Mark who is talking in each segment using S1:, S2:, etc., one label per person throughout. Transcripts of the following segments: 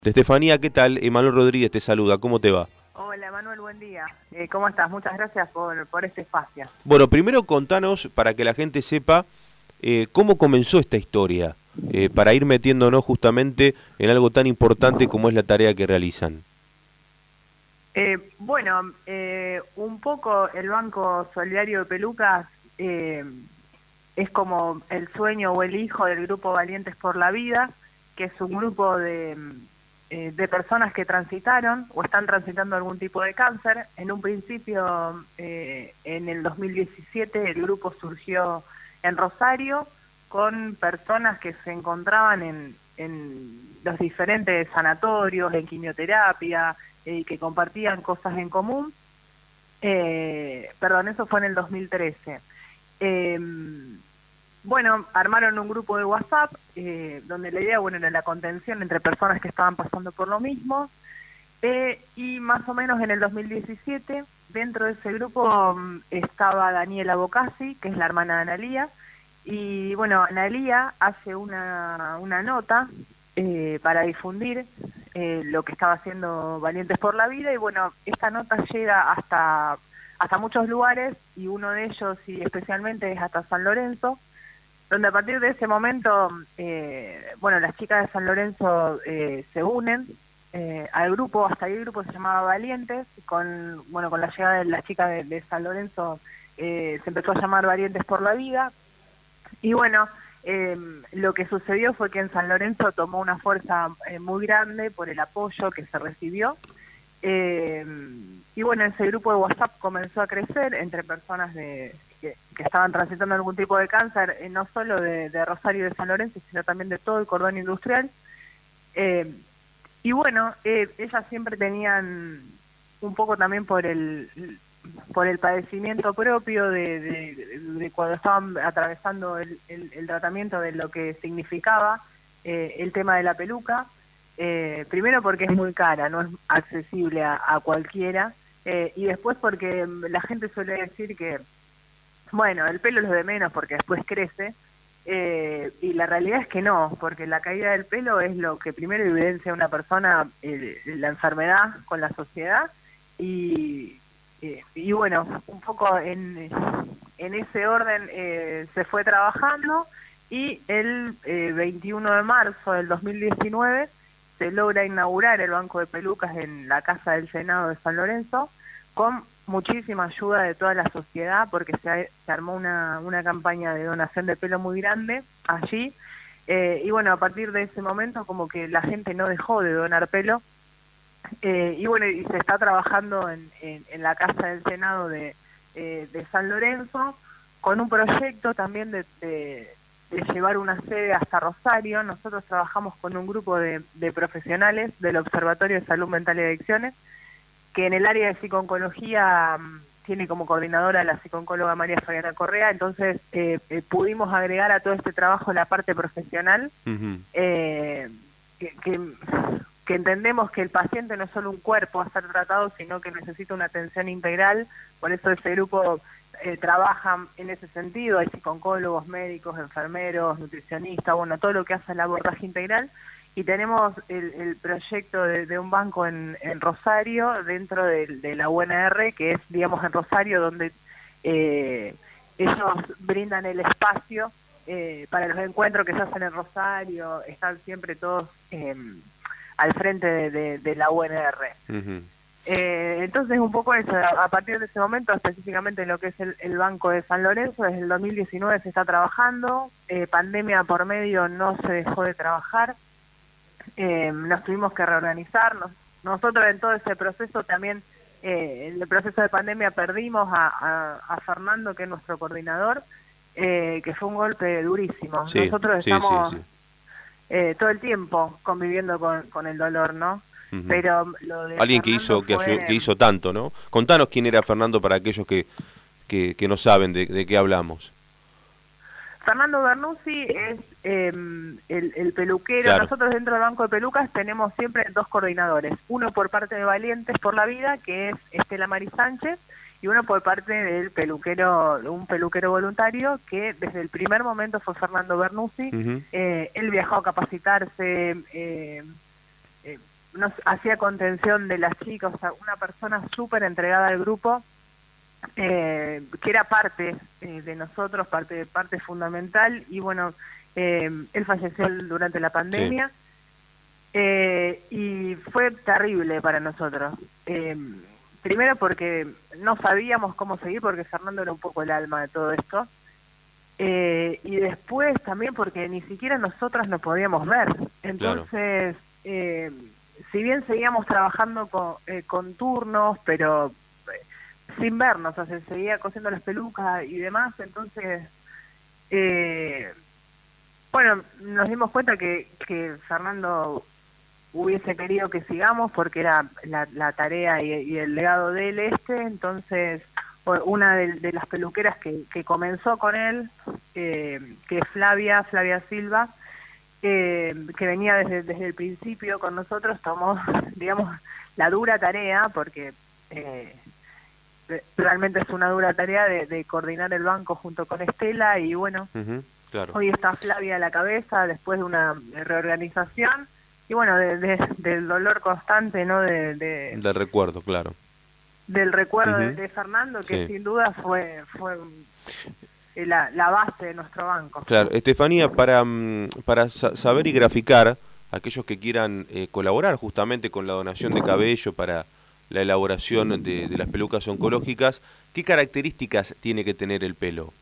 S1: De Estefanía, ¿qué tal? Emanuel Rodríguez te saluda, ¿cómo te va?
S2: Hola Manuel, buen día. ¿Cómo estás? Muchas gracias por este espacio.
S1: Bueno, primero contanos, para que la gente sepa, cómo comenzó esta historia, para ir metiéndonos justamente en algo tan importante como es la tarea que realizan.
S2: Un poco el Banco Solidario de Pelucas es como el sueño o el hijo del grupo Valientes por la Vida, que es un grupo de personas que transitaron o están transitando algún tipo de cáncer. En un principio, en el 2017, el grupo surgió en Rosario con personas que se encontraban en los diferentes sanatorios, en quimioterapia, que compartían cosas en común. Eso fue en el 2013. Armaron un grupo de WhatsApp donde la idea, era la contención entre personas que estaban pasando por lo mismo, y más o menos en el 2017, dentro de ese grupo estaba Daniela Bocasi, que es la hermana de Analía, y Analía hace una nota para difundir lo que estaba haciendo Valientes por la Vida, y esta nota llega hasta muchos lugares, y uno de ellos, y especialmente, es hasta San Lorenzo, donde a partir de ese momento, las chicas de San Lorenzo se unen al grupo. Hasta ahí el grupo se llamaba Valientes, con la llegada de las chicas de San Lorenzo se empezó a llamar Valientes por la Vida, y lo que sucedió fue que en San Lorenzo tomó una fuerza muy grande por el apoyo que se recibió, ese grupo de WhatsApp comenzó a crecer entre personas que estaban transitando algún tipo de cáncer, no solo de Rosario y de San Lorenzo, sino también de todo el cordón industrial. Ellas siempre tenían, un poco también por el padecimiento propio de cuando estaban atravesando el tratamiento de lo que significaba el tema de la peluca. Primero porque es muy cara, no es accesible a cualquiera, y después porque la gente suele decir que el pelo es lo de menos porque después crece, y la realidad es que no, porque la caída del pelo es lo que primero evidencia a una persona la enfermedad con la sociedad, un poco en ese orden se fue trabajando, y el 21 de marzo del 2019 se logra inaugurar el Banco de Pelucas en la Casa del Senado de San Lorenzo, con muchísima ayuda de toda la sociedad, porque se armó una campaña de donación de pelo muy grande allí, a partir de ese momento como que la gente no dejó de donar pelo, y se está trabajando en la Casa del Senado de San Lorenzo, con un proyecto también de llevar una sede hasta Rosario. Nosotros trabajamos con un grupo de profesionales del Observatorio de Salud Mental y Adicciones, que en el área de psico-oncología tiene como coordinadora la psicooncóloga María Fabiana Correa. Entonces pudimos agregar a todo este trabajo la parte profesional, que entendemos que el paciente no es solo un cuerpo a ser tratado, sino que necesita una atención integral. Por eso ese grupo trabaja en ese sentido. Hay psicooncólogos, médicos, enfermeros, nutricionistas, todo lo que hace el abordaje integral. Y tenemos el proyecto de un banco en Rosario, dentro de la UNR, que es, digamos, en Rosario, donde ellos brindan el espacio para los encuentros que se hacen en Rosario. Están siempre todos al frente de la UNR.
S1: Uh-huh.
S2: Entonces, un poco eso. A partir de ese momento, específicamente en lo que es el Banco de San Lorenzo, desde el 2019 se está trabajando. Pandemia por medio, no se dejó de trabajar. Nos tuvimos que reorganizar. Nosotros en todo ese proceso también, en el proceso de pandemia, perdimos a Fernando, que es nuestro coordinador, que fue un golpe durísimo.
S1: Sí,
S2: nosotros
S1: sí,
S2: estamos
S1: sí, sí.
S2: todo el tiempo conviviendo con el dolor, ¿no?
S1: Uh-huh.
S2: Pero lo de
S1: Alguien
S2: Fernando
S1: que hizo tanto, ¿no? Contanos quién era Fernando para aquellos que no saben de qué hablamos.
S2: Fernando Bernuzzi es el peluquero.
S1: Claro.
S2: Nosotros dentro del Banco de Pelucas tenemos siempre dos coordinadores. Uno por parte de Valientes por la Vida, que es Estela Mari Sánchez, y uno por parte del un peluquero voluntario, que desde el primer momento fue Fernando Bernuzzi. Uh-huh. Él viajó a capacitarse, nos hacía contención de las chicas, o sea, una persona súper entregada al grupo, que era parte de nosotros, parte fundamental, y bueno, él falleció durante la pandemia. Sí. Y fue terrible para nosotros. Primero porque no sabíamos cómo seguir, porque Fernando era un poco el alma de todo esto. Y después también porque ni siquiera nosotras nos podíamos ver. Entonces, claro. Si bien seguíamos trabajando con turnos, pero sin vernos, o sea, se seguía cosiendo las pelucas y demás, entonces... bueno, nos dimos cuenta que Fernando hubiese querido que sigamos porque era la tarea y el legado de él entonces una de las peluqueras que comenzó con él, que es Flavia Silva, que venía desde el principio con nosotros, tomó, digamos, la dura tarea, porque realmente es una dura tarea de coordinar el banco junto con Estela, y bueno, claro. Hoy está Flavia a la cabeza después de una reorganización, y bueno, del dolor constante, ¿no? Del
S1: recuerdo, claro.
S2: Del recuerdo de Fernando, que sí, sin duda fue la base de nuestro banco.
S1: Claro, Estefanía, para saber y graficar, aquellos que quieran colaborar justamente con la donación de cabello para la elaboración de las pelucas oncológicas, ¿qué características tiene que tener el pelo?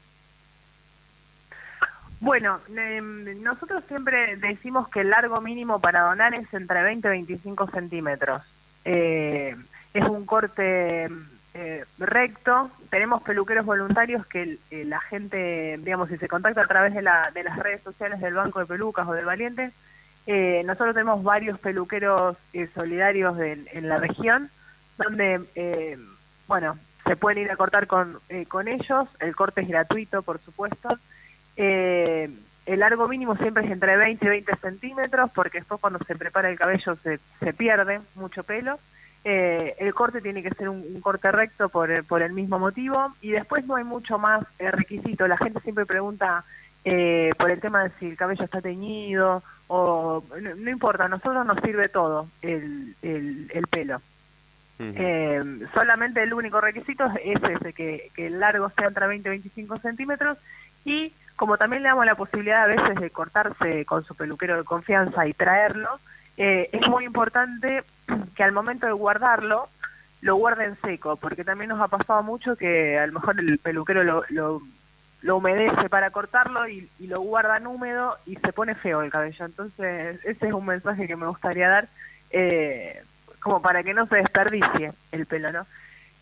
S2: Bueno, nosotros siempre decimos que el largo mínimo para donar es entre 20 y 25 centímetros. Es un corte recto. Tenemos peluqueros voluntarios que la gente, digamos, si se contacta a través de las redes sociales del Banco de Pelucas o del Valiente, nosotros tenemos varios peluqueros solidarios en la región, donde, bueno, se pueden ir a cortar con ellos. El corte es gratuito, por supuesto. El largo mínimo siempre es entre 20 y 20 centímetros, porque después cuando se prepara el cabello se pierde mucho pelo. El corte tiene que ser un corte recto por el mismo motivo, y después no hay mucho más requisito. La gente siempre pregunta por el tema de si el cabello está teñido, o no importa, a nosotros nos sirve todo el pelo. Solamente el único requisito es ese, que el largo sea entre 20 y 25 centímetros, y como también le damos la posibilidad a veces de cortarse con su peluquero de confianza y traerlo, es muy importante que al momento de guardarlo, lo guarden seco, porque también nos ha pasado mucho que a lo mejor el peluquero lo humedece para cortarlo y lo guardan húmedo y se pone feo el cabello. Entonces ese es un mensaje que me gustaría dar, como para que no se desperdicie el pelo, ¿no?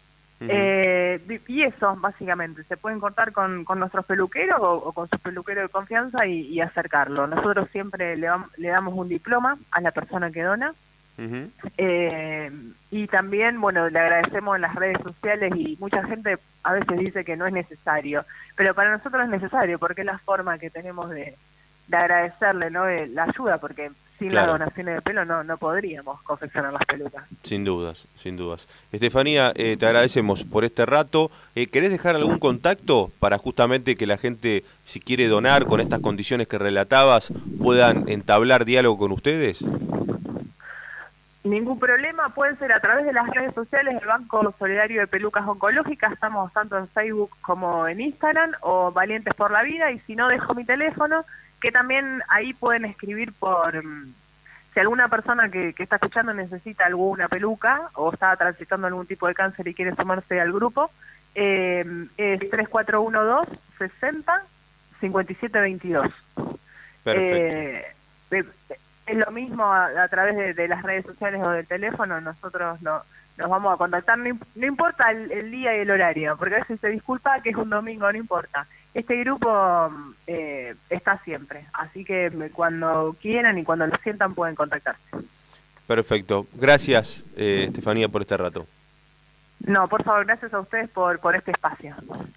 S2: Y eso, básicamente, se pueden cortar con nuestros peluqueros o con su peluquero de confianza y acercarlo. Nosotros siempre le damos un diploma a la persona que dona. Y también, bueno, le agradecemos en las redes sociales, y mucha gente a veces dice que no es necesario, pero para nosotros es necesario, porque es la forma que tenemos de agradecerle, ¿no? La ayuda, porque sin las donaciones de pelo no podríamos confeccionar las pelucas.
S1: Sin dudas, sin dudas. Estefanía, te agradecemos por este rato. ¿Querés dejar algún contacto para justamente que la gente, si quiere donar con estas condiciones que relatabas, puedan entablar diálogo con ustedes?
S2: Ningún problema, pueden ser a través de las redes sociales del Banco Solidario de Pelucas Oncológicas. Estamos tanto en Facebook como en Instagram, o Valientes por la Vida, y si no, dejo mi teléfono, que también ahí pueden escribir si alguna persona que está escuchando necesita alguna peluca o está transitando algún tipo de cáncer y quiere sumarse al grupo, es 3412-60-5722.
S1: Perfecto.
S2: Es lo mismo a través de las redes sociales o del teléfono. Nosotros nos vamos a contactar, no importa el día y el horario, porque a veces se disculpa que es un domingo, no importa. Este grupo está siempre, así que cuando quieran y cuando lo sientan pueden contactarse.
S1: Perfecto. Gracias, Estefanía, por este rato.
S2: No, por favor, gracias a ustedes por este espacio.